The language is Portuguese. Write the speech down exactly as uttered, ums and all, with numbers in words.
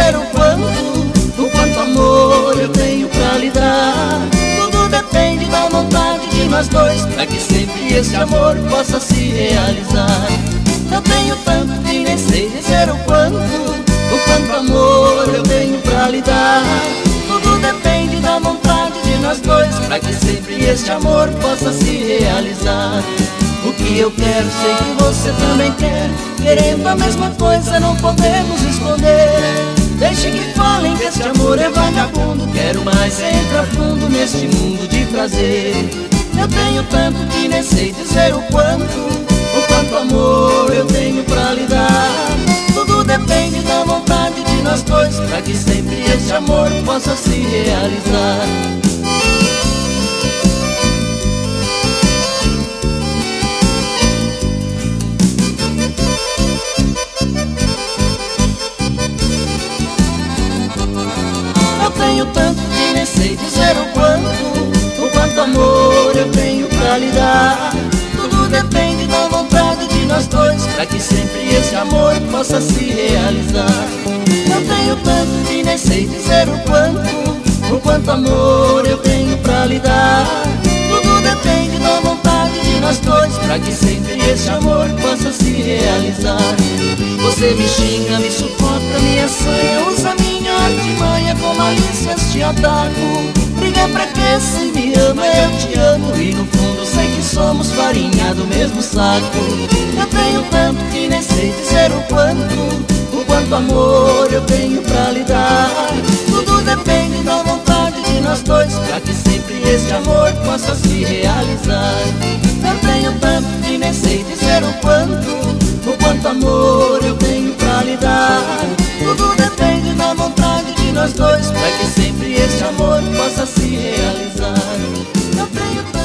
dizer o quanto, o quanto amor eu tenho pra lhe dar. Tudo depende da vontade de nós dois, pra que sempre esse amor possa se realizar. Eu tenho tanto que nem sei dizer o quanto, o quanto amor eu tenho pra lhe dar. Tudo depende da vontade de nós dois, pra que sempre este amor possa se realizar. O que eu quero, sei que você também quer. Querendo a mesma coisa, não podemos esconder. Deixe que falem que este amor é vagabundo. Quero mais entrar fundo neste mundo de prazer. Eu tenho tanto que nem sei dizer o quanto, o quanto amor eu tenho pra lhe dar. Tudo depende da vontade de nós dois, pra que sempre este amor possa se realizar. Eu tenho tanto que nem sei dizer o quanto, o quanto amor eu tenho pra lhe dar. Tudo depende da vontade de nós dois, pra que sempre esse amor possa se realizar. Eu tenho tanto que nem sei dizer o quanto, o quanto amor eu tenho pra lhe dar. Tudo depende da vontade de nós dois, pra que sempre esse amor possa se realizar. Você me xinga, me sufoca, me assanha, usa minha artimanha, com malícias te ataco. Briga pra que se me ama, eu te amo, e no fundo sei que somos farinha do mesmo saco. Eu tenho tanto que nem sei dizer o quanto, o quanto amor eu tenho pra lhe dar. Tudo depende da vontade de nós dois, pra que sempre este amor possa se realizar. Eu tenho tanto que nem sei dizer o quanto, o quanto amor eu tenho pra lhe dar. Tudo depende da vontade de nós dois, pra que sempre este amor possa se realizar. Eu tenho